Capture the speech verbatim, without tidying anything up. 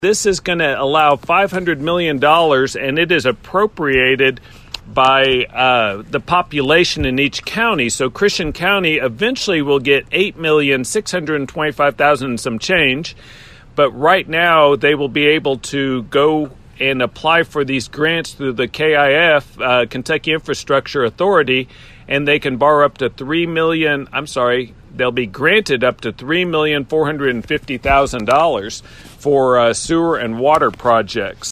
This is going to allow five hundred million dollars, and it is appropriated by uh, the population in each county. So Christian County eventually will get eight million six hundred twenty-five thousand and some change. But right now, they will be able to go and apply for these grants through the K I F, uh, Kentucky Infrastructure Authority, and they can borrow up to three million. I'm sorry, they'll be granted up to three million four hundred fifty thousand dollars for uh, sewer and water projects.